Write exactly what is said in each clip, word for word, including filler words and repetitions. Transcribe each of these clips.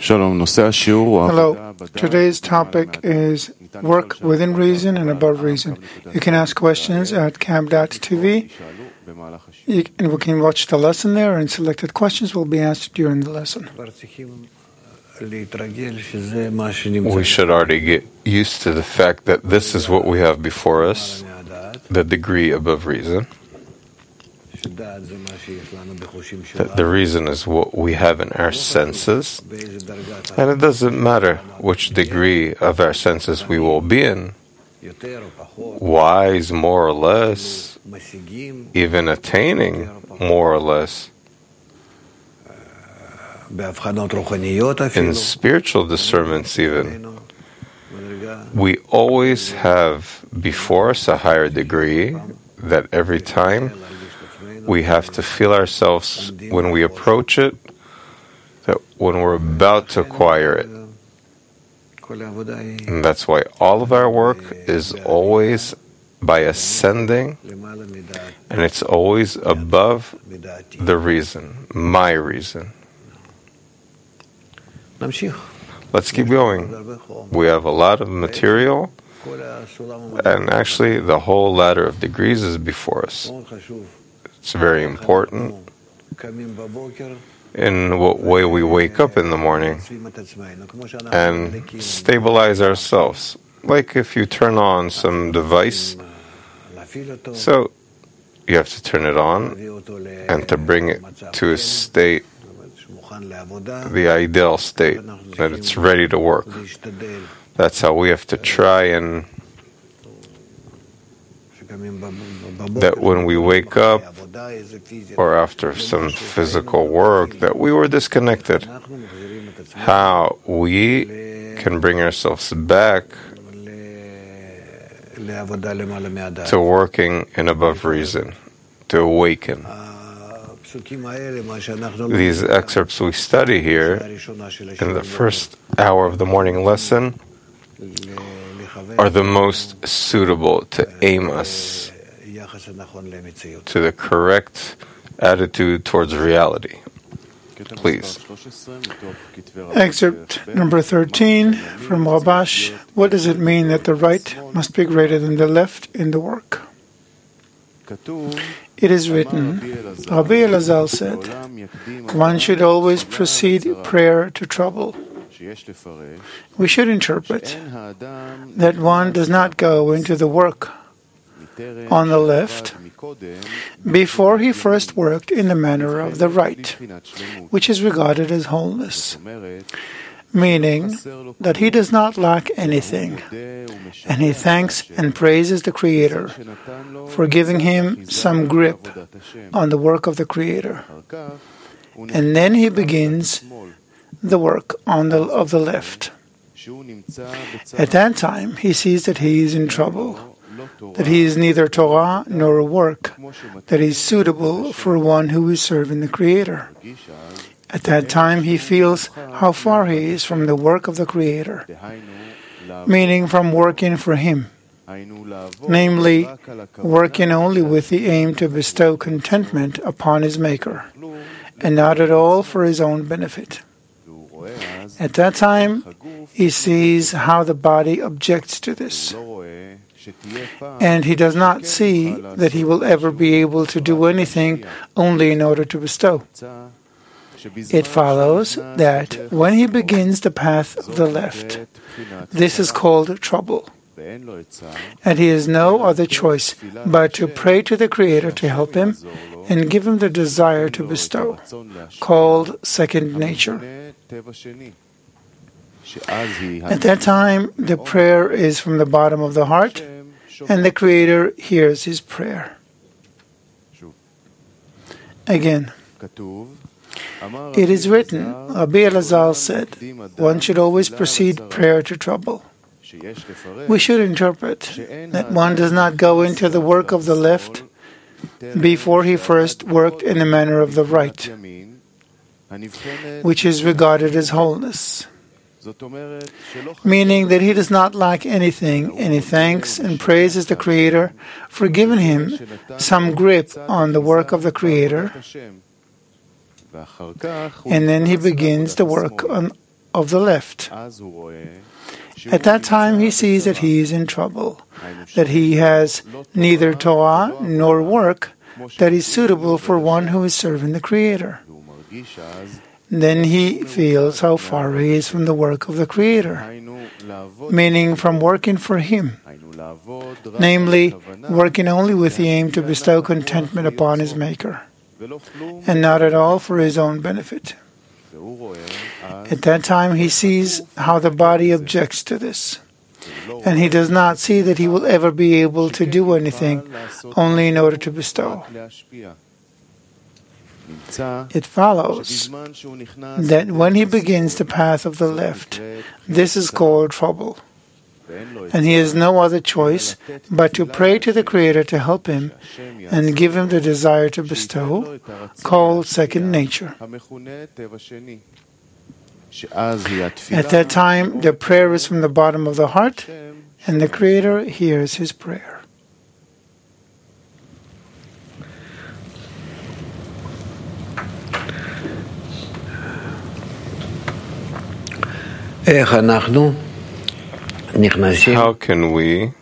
Hello. Today's topic is work within reason and above reason. You can ask questions at cab dot t v. You can, we can watch the lesson there, and selected questions will be asked during the lesson. We should already get used to the fact that this is what we have before us, the degree above reason. That the reason is what we have in our senses, and it doesn't matter which degree of our senses we will be in, wise more or less, even attaining more or less. In spiritual discernments even, we always have before us a higher degree that every time we have to feel ourselves when we approach it, that when we're about to acquire it. And that's why all of our work is always by ascending, and it's always above the reason, my reason. Let's keep going. We have a lot of material, and actually the whole ladder of degrees is before us. It's very important in what way we wake up in the morning and stabilize ourselves. Like if you turn on some device, so you have to turn it on, and to bring it to a state, the ideal state, that it's ready to work. That's how we have to try, and that when we wake up or after some physical work that we were disconnected, how we can bring ourselves back to working in above reason, to awaken. These excerpts we study here in the first hour of the morning lesson are the most suitable to aim us to the correct attitude towards reality. Please. Excerpt number thirteen from Rabash. What does it mean that the right must be greater than the left in the work? It is written, Rabbi Elazar said, one should always precede prayer to trouble. We should interpret that one does not go into the work on the left before he first worked in the manner of the right, which is regarded as wholeness, meaning that he does not lack anything, and he thanks and praises the Creator for giving him some grip on the work of the Creator. And then he begins the work on the of the left. At that time, he sees that he is in trouble, that he is neither Torah nor a work that is suitable for one who is serving the Creator. At that time, he feels how far he is from the work of the Creator, meaning from working for Him, namely, working only with the aim to bestow contentment upon his Maker, and not at all for his own benefit. At that time, he sees how the body objects to this, and he does not see that he will ever be able to do anything only in order to bestow. It follows that when he begins the path of the left, this is called trouble, and he has no other choice but to pray to the Creator to help him and give him the desire to bestow, called second nature. At that time, the prayer is from the bottom of the heart, and the Creator hears his prayer. Again, it is written, Rabbi Elazar said, one should always precede prayer to trouble. We should interpret that one does not go into the work of the left before he first worked in the manner of the right, which is regarded as wholeness, meaning that he does not lack anything, and he thanks and praises the Creator for giving him some grip on the work of the Creator, and then he begins the work on of the left. At that time he sees that he is in trouble, that he has neither Torah nor work that is suitable for one who is serving the Creator. Then he feels how far he is from the work of the Creator, meaning from working for Him, namely, working only with the aim to bestow contentment upon his Maker, and not at all for his own benefit. At that time he sees how the body objects to this, and he does not see that he will ever be able to do anything only in order to bestow. It follows that when he begins the path of the left, this is called trouble, and he has no other choice but to pray to the Creator to help him and give him the desire to bestow, called second nature. At that time, the prayer is from the bottom of the heart, and the Creator hears his prayer. How can we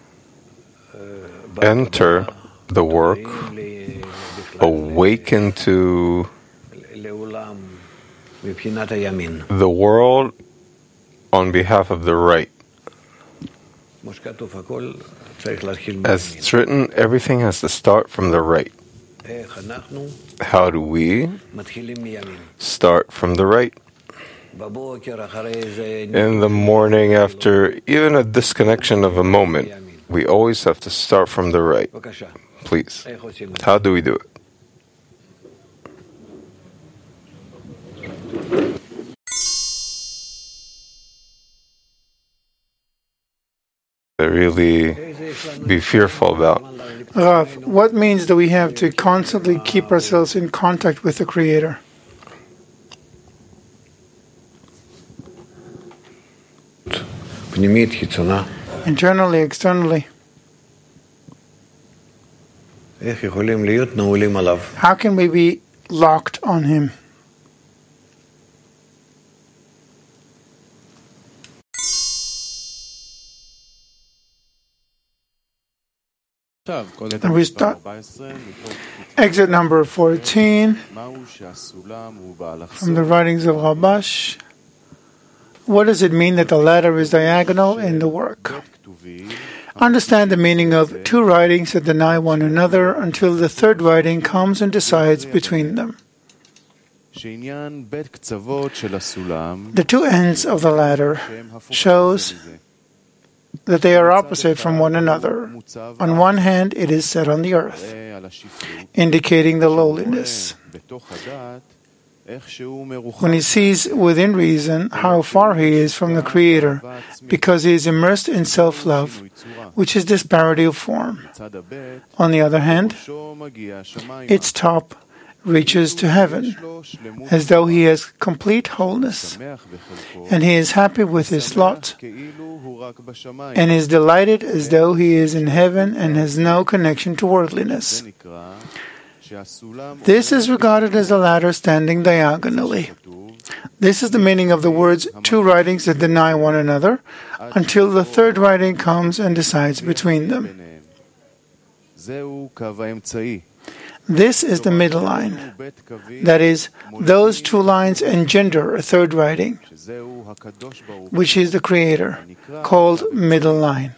enter the work, awaken to the world on behalf of the right? As it's written, everything has to start from the right. How do we start from the right? In the morning, after even a disconnection of a moment, we always have to start from the right. Please. How do we do it? Really be fearful about. Rav, what means do we have to constantly keep ourselves in contact with the Creator? Internally, externally. How can we be locked on Him? And we start exit number fourteen from the writings of Rabash. What does it mean that the ladder is diagonal in the work? Understand the meaning of two writings that deny one another until the third writing comes and decides between them. The two ends of the ladder shows that they are opposite from one another. On one hand, it is set on the earth, indicating the lowliness. When he sees within reason how far he is from the Creator, because he is immersed in self-love, which is disparity of form. On the other hand, its top reaches to heaven, as though he has complete wholeness, and he is happy with his lot, and is delighted as though he is in heaven and has no connection to worldliness. This is regarded as a ladder standing diagonally. This is the meaning of the words, two writings that deny one another, until the third writing comes and decides between them. This is the middle line. That is, those two lines engender a third writing, which is the Creator, called middle line.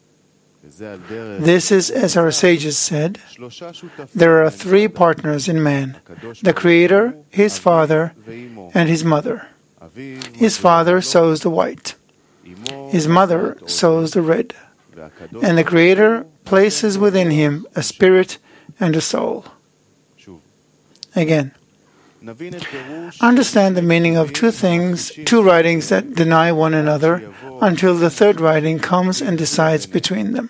This is, as our sages said, there are three partners in man: the Creator, his father, and his mother. His father sows the white, his mother sows the red, and the Creator places within him a spirit and a soul. Again, understand the meaning of two things, two writings that deny one another, until the third writing comes and decides between them.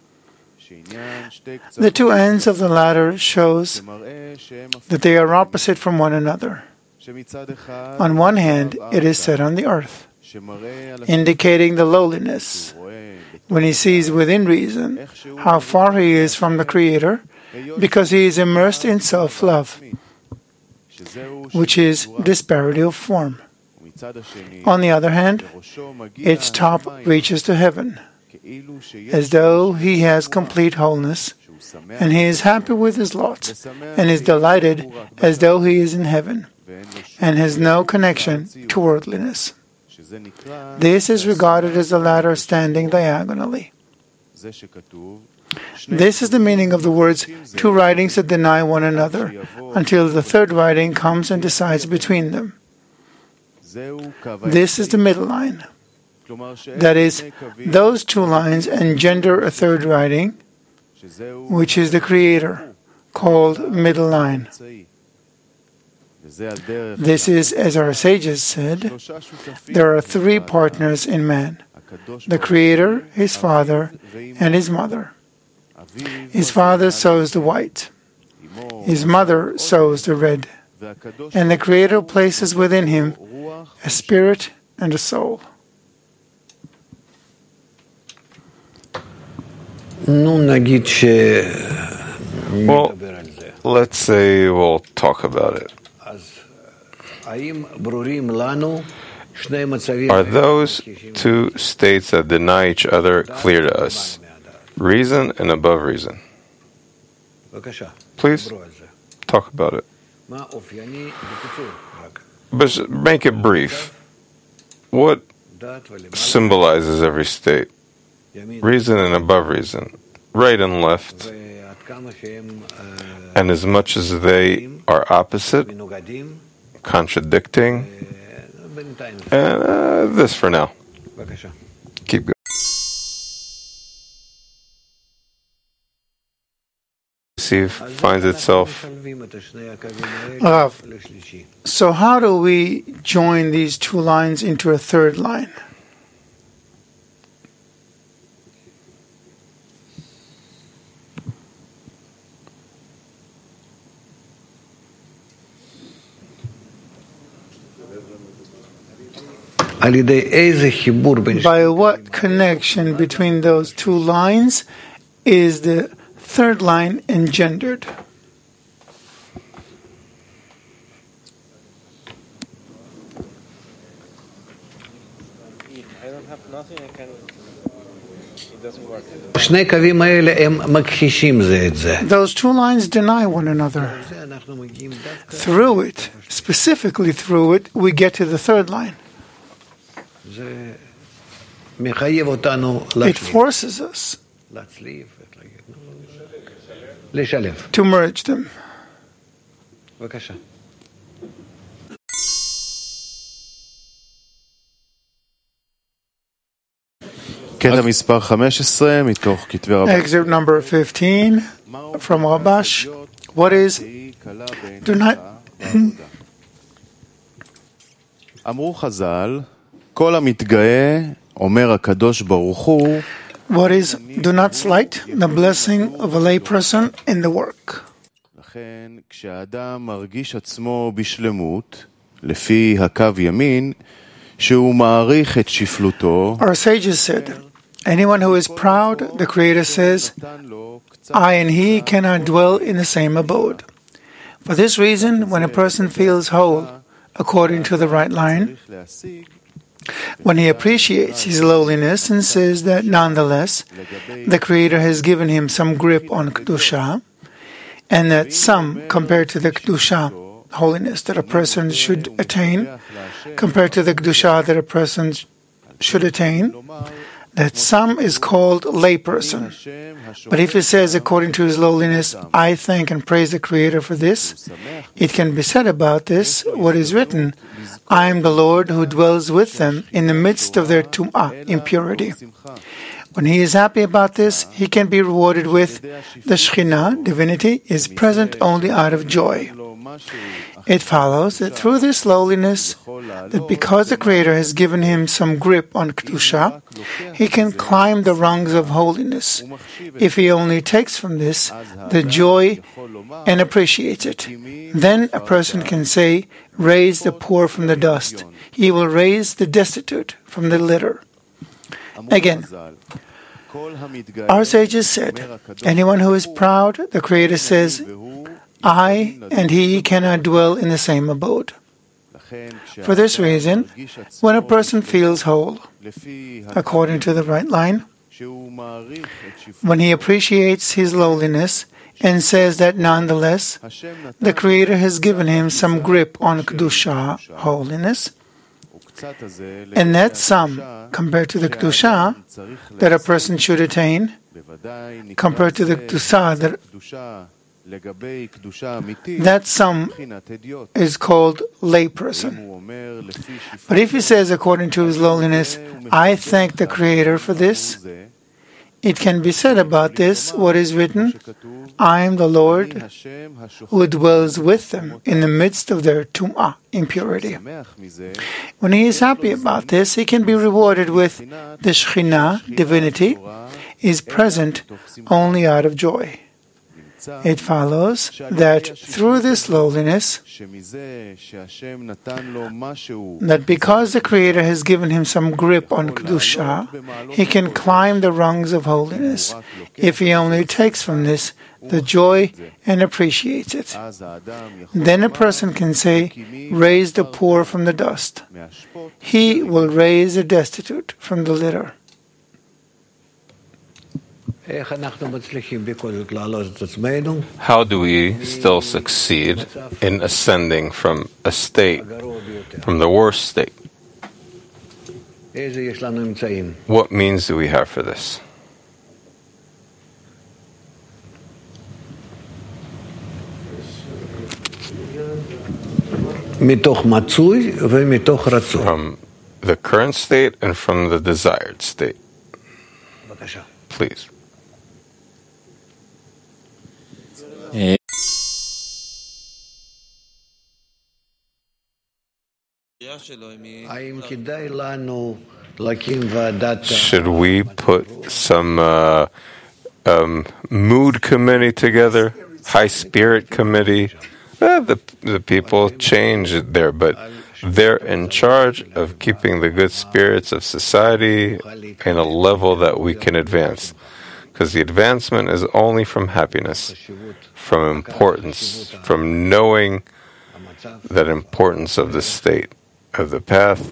The two ends of the ladder shows that they are opposite from one another. On one hand, it is set on the earth, indicating the lowliness. When he sees within reason how far he is from the Creator, because he is immersed in self-love, which is disparity of form. On the other hand, its top reaches to heaven, as though he has complete wholeness, and he is happy with his lot, and is delighted as though he is in heaven, and has no connection to worldliness. This is regarded as the ladder standing diagonally. This is the meaning of the words, two writings that deny one another, until the third writing comes and decides between them. This is the middle line. That is, those two lines engender a third writing, which is the Creator, called middle line. This is, as our sages said, there are three partners in man: the Creator, his father, and his mother. His father sows the white, his mother sows the red, and the Creator places within him a spirit and a soul. Well, let's say we'll talk about it. Are those two states that deny each other clear to us? Reason and above reason. Please, talk about it. But make it brief. What symbolizes every state? Reason and above reason. Right and left. And as much as they are opposite, contradicting, and uh, this for now. Keep going. Finds itself. Rav, so how do we join these two lines into a third line? By what connection between those two lines is the third line engendered? I don't have nothing, I can... It doesn't work. Those two lines deny one another. Through it, specifically through it, we get to the third line. It forces us to merge them. Excerpt number fifteen from Rabash. What is do not אמרו חז"ל, כל המתגאה, אומר הקדוש ברוך הוא, what is do not slight the blessing of a lay person in the work. לכן כשאדם מרגיש עצמו בשלמות, לפי הקו ימין, שהוא מעריך את שפלותו, our sages said, anyone who is proud, the Creator says, I and he cannot dwell in the same abode. For this reason, when a person feels whole, according to the right line, when he appreciates his lowliness and says that nonetheless the Creator has given him some grip on Kedusha, and that some, compared to the Kedusha, holiness that a person should attain, compared to the Kedusha that a person should attain, that some is called layperson. But if he says, according to his lowliness, I thank and praise the Creator for this, it can be said about this, what is written, I am the Lord who dwells with them in the midst of their tum'ah, impurity. When he is happy about this, he can be rewarded with the Shekhinah, divinity, is present only out of joy. It follows that through this lowliness, that because the Creator has given him some grip on Kedusha, he can climb the rungs of holiness, if he only takes from this the joy and appreciates it. Then a person can say, raise the poor from the dust. He will raise the destitute from the litter. Again, our sages said, anyone who is proud, the Creator says, I and he cannot dwell in the same abode. For this reason, when a person feels whole, according to the right line, when he appreciates his lowliness and says that nonetheless the Creator has given him some grip on Kedusha, holiness, and that some, compared to the Kedusha that a person should attain, compared to the Kedusha that that some is called layperson. But if he says, according to his lowliness, I thank the Creator for this, it can be said about this, what is written, I am the Lord who dwells with them in the midst of their tum'ah, impurity. When he is happy about this, he can be rewarded with the Shekhinah, divinity, is present only out of joy. It follows that through this lowliness, that because the Creator has given him some grip on Kedusha, he can climb the rungs of holiness, if he only takes from this the joy and appreciates it. Then a person can say, raise the poor from the dust. He will raise the destitute from the litter. How do we still succeed in ascending from a state, from the worst state? What means do we have for this? From the current state and from the desired state. Please. Should we put some uh, um, mood committee together, high spirit committee? Eh, the the people change there, but they're in charge of keeping the good spirits of society in a level that we can advance. Because the advancement is only from happiness, from importance, from knowing that importance of the state, of the path.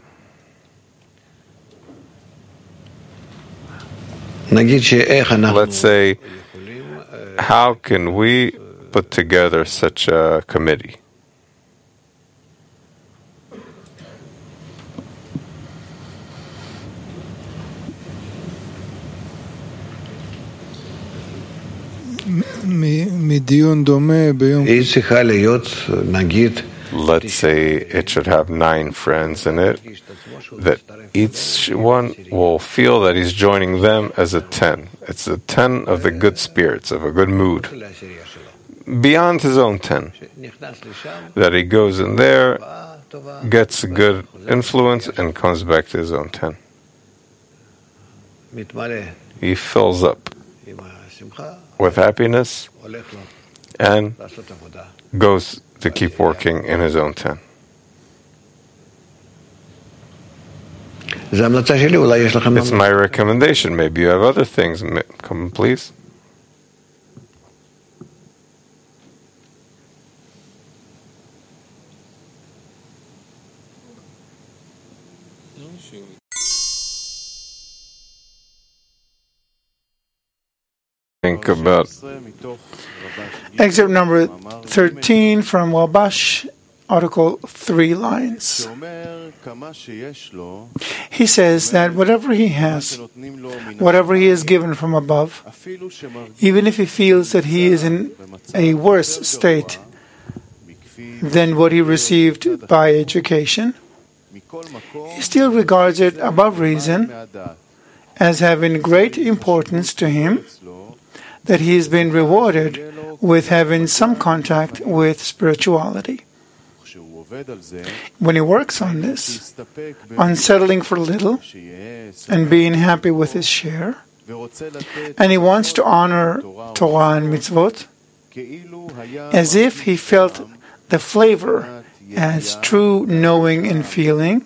Let's say, how can we put together such a committee? Let's say it should have nine friends in it, that each one will feel that he's joining them as a ten. It's a ten of the good spirits, of a good mood, beyond his own ten. That he goes in there, gets a good influence, and comes back to his own ten. He fills up with happiness and goes to keep working in his own ten. It's my recommendation. Maybe you have other things. Come, please. Think about excerpt number thirteen from Wabash, article three lines. He says that whatever he has, whatever he is given from above, even if he feels that he is in a worse state than what he received by education, he still regards it above reason as having great importance to him that he has been rewarded with having some contact with spirituality. When he works on this, on settling for little and being happy with his share, and he wants to honor Torah and mitzvot, as if he felt the flavor as true knowing and feeling,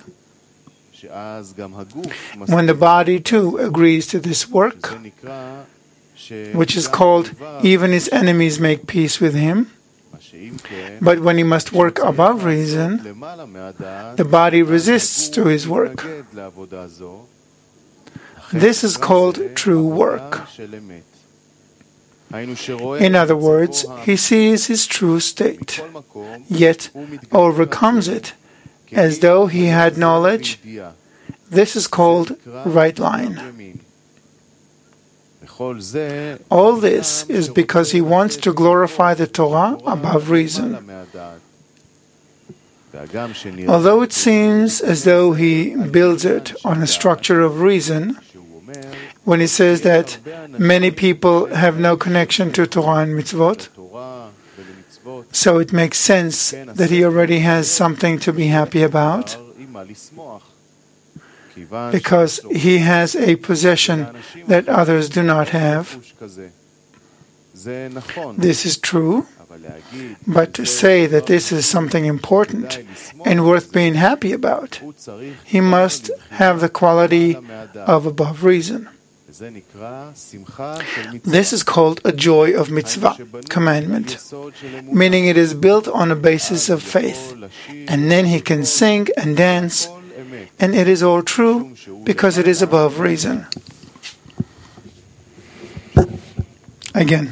when the body too agrees to this work, which is called even his enemies make peace with him, But when he must work above reason, the body resists to his work. This is called true work. In other words, he sees his true state, yet overcomes it, as though he had knowledge. This is called right line. All this is because he wants to glorify the Torah above reason. Although it seems as though he builds it on a structure of reason, when he says that many people have no connection to Torah and mitzvot, so it makes sense that he already has something to be happy about, because he has a possession that others do not have. This is true, but to say that this is something important and worth being happy about, he must have the quality of above reason. This is called a joy of mitzvah, commandment, meaning it is built on a basis of faith, and then he can sing and dance, and it is all true because it is above reason. Again,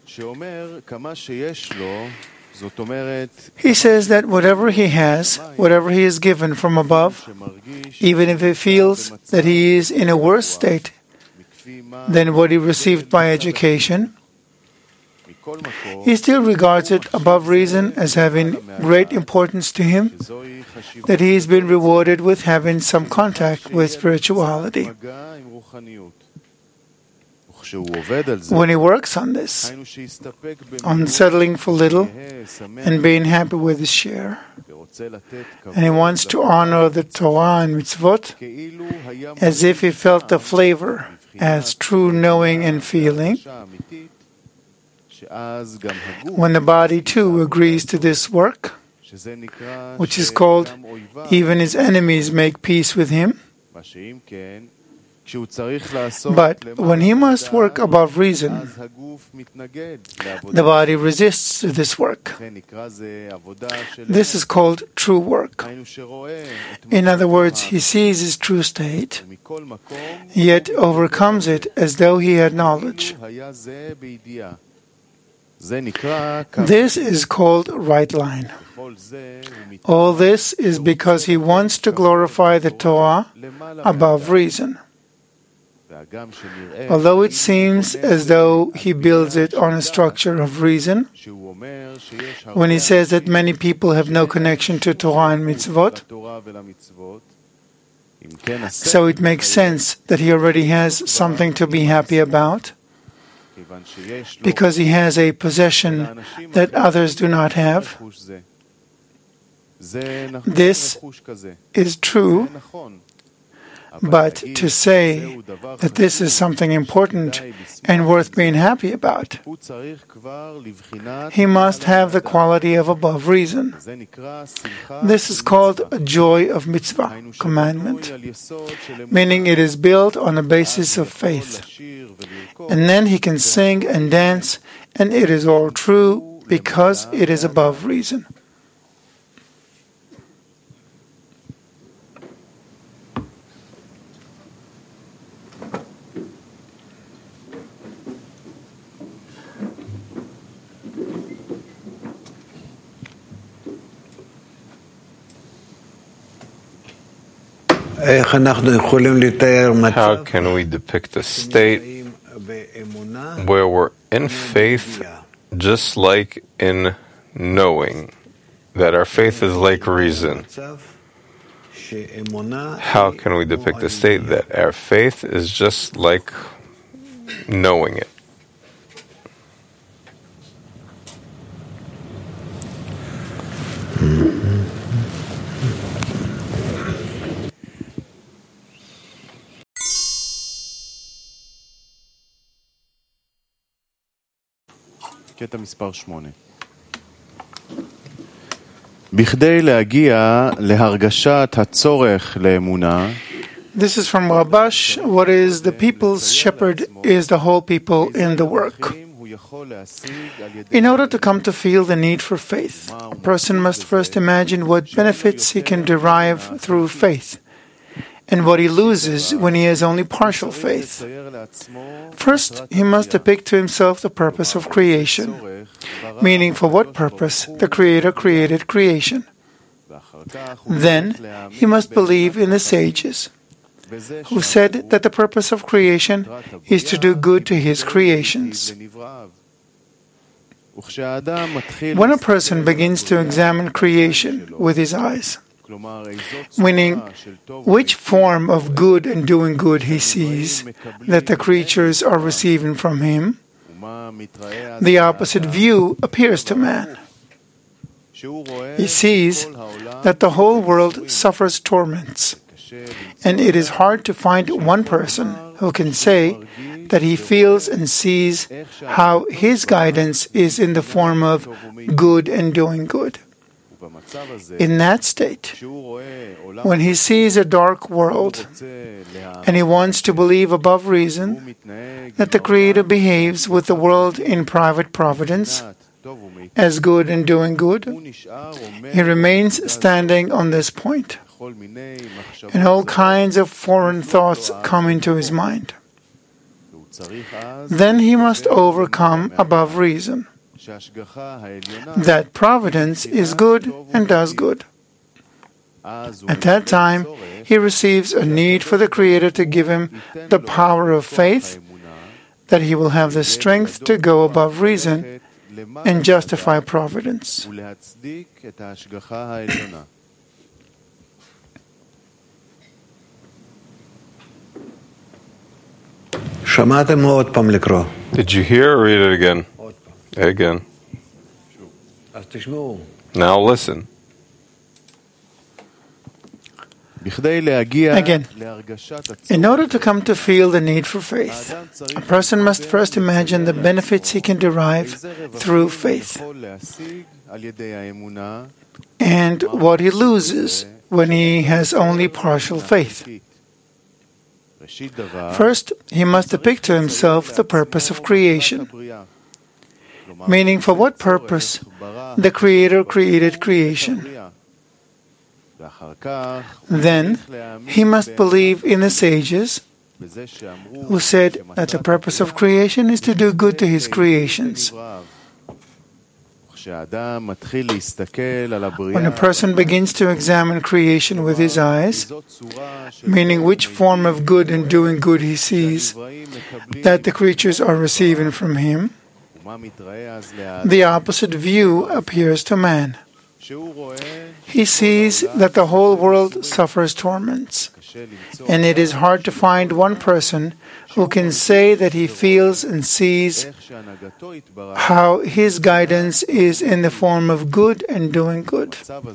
he says that whatever he has, whatever he is given from above, even if he feels that he is in a worse state than what he received by education, he still regards it above reason as having great importance to him, that he has been rewarded with having some contact with spirituality. When he works on this, on settling for little and being happy with his share, and he wants to honor the Torah and mitzvot as if he felt the flavor as true knowing and feeling, when the body too agrees to this work, which is called even his enemies make peace with him. But when he must work above reason, the body resists to this work. This is called true work. In other words, he sees his true state, yet overcomes it as though he had knowledge. This is called right line. All this is because he wants to glorify the Torah above reason. Although it seems as though he builds it on a structure of reason, when he says that many people have no connection to Torah and mitzvot, so it makes sense that he already has something to be happy about, because he has a possession that others do not have. This is true, but to say that this is something important and worth being happy about, he must have the quality of above reason. This is called a joy of mitzvah, commandment, meaning it is built on a basis of faith. And then he can sing and dance, and it is all true because it is above reason. How can we depict a state where we're in faith, just like in knowing that our faith is like reason? How can we depict a state that our faith is just like knowing it? קטע מספר שמונה. בכדי להגיע להרגשת הצורך לאמונה, This is from Rabash. What is the people's shepherd is the whole people in the work. In order to come to feel the need for faith, a person must first imagine what benefits he can derive through faith, and what he loses when he has only partial faith. First, he must depict to himself the purpose of creation, meaning for what purpose the Creator created creation. Then, he must believe in the sages, who said that the purpose of creation is to do good to his creations. When a person begins to examine creation with his eyes, meaning which form of good and doing good he sees that the creatures are receiving from him, the opposite view appears to man. He sees that the whole world suffers torments, and it is hard to find one person who can say that he feels and sees how his guidance is in the form of good and doing good. In that state, when he sees a dark world and he wants to believe above reason that the Creator behaves with the world in private providence as good and doing good, he remains standing on this point, and all kinds of foreign thoughts come into his mind. Then he must overcome above reason that providence is good and does good. At that time, he receives a need for the Creator to give him the power of faith, that he will have the strength to go above reason and justify providence. Did you hear or read it again? Again. Now listen. Again, in order to come to feel the need for faith, a person must first imagine the benefits he can derive through faith, and what he loses when he has only partial faith. First, he must depict to himself the purpose of creation, meaning for what purpose the Creator created creation. Then, he must believe in the sages, who said that the purpose of creation is to do good to his creations. When a person begins to examine creation with his eyes, meaning which form of good and doing good he sees that the creatures are receiving from him, the opposite view appears to man. He sees that the whole world suffers torments, and it is hard to find one person who can say that he feels and sees how his guidance is in the form of good and doing good.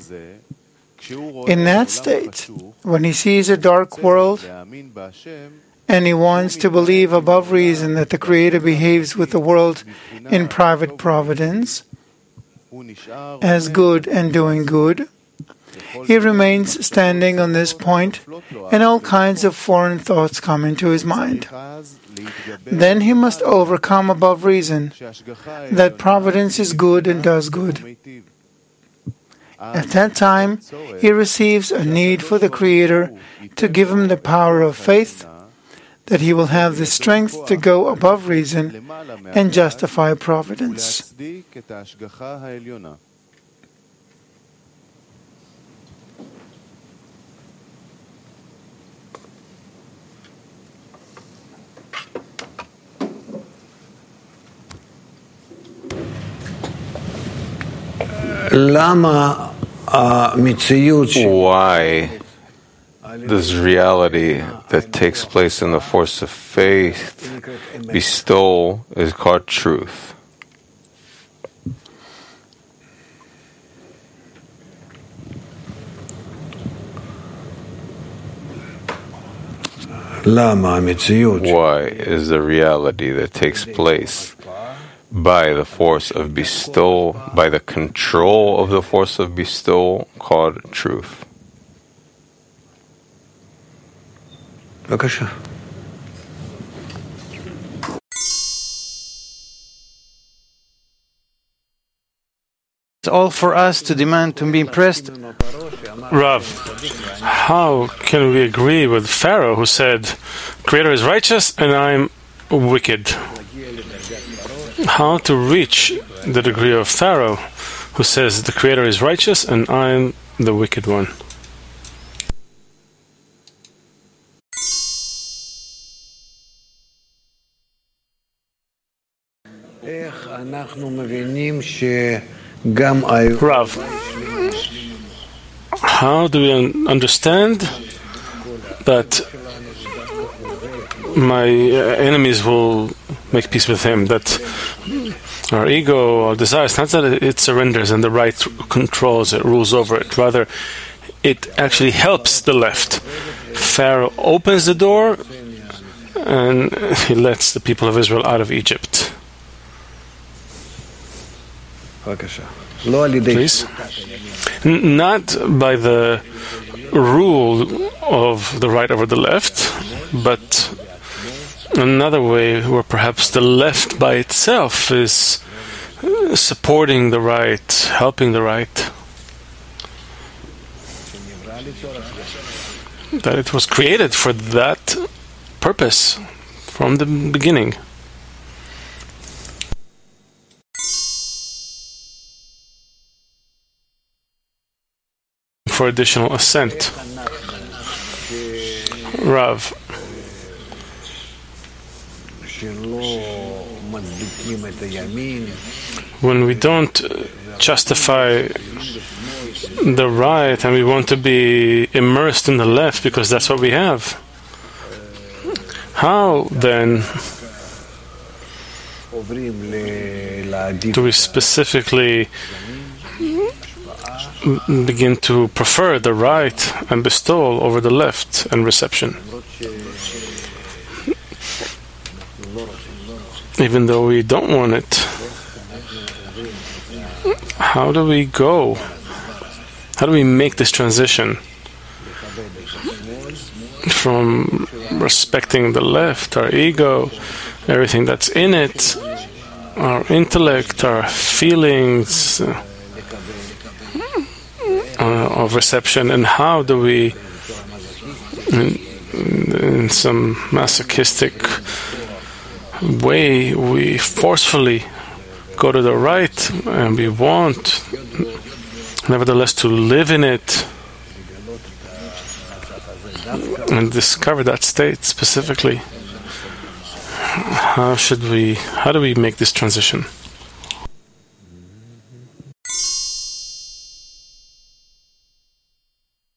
In that state, when he sees a dark world and he wants to believe above reason that the Creator behaves with the world in private providence as good and doing good, he remains standing on this point, and all kinds of foreign thoughts come into his mind. Then he must overcome above reason that providence is good and does good. At that time, he receives a need for the Creator to give him the power of faith, that he will have the strength to go above reason and justify providence. Why this reality that takes place in the force of faith, bestowal, is called truth? Why is the reality that takes place by the force of bestowal, by the control of the force of bestowal, called truth? בבקשה. all for us to demand to be impressed. Rav, how can we agree with Pharaoh who said, Creator is righteous and I'm wicked? How to reach the degree of Pharaoh who says the Creator is righteous and I'm the wicked one? Rav, how do we un- understand that my uh, enemies will make peace with him, that our ego, our desires, not that it surrenders and the right controls it, rules over it, rather it actually helps the left. Pharaoh opens the door and he lets the people of Israel out of Egypt. Please. N- not by the rule of the right over the left, but another way where perhaps the left by itself is supporting the right, helping the right. That it was created for that purpose from the beginning. For additional assent. Rav, when we don't justify the right and we want to be immersed in the left because that's what we have, how then do we specifically begin to prefer the right and bestowal over the left and reception? Even though we don't want it, how do we go? How do we make this transition from respecting the left, our ego, everything that's in it, our intellect, our feelings, uh, Uh, of reception, and how do we, in, in some masochistic way, we forcefully go to the right, and we want, nevertheless, to live in it and discover that state specifically. How should we? How do we make this transition?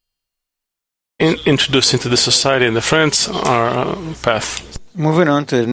In, introduced into the society and the friends, our uh, path. Moving on to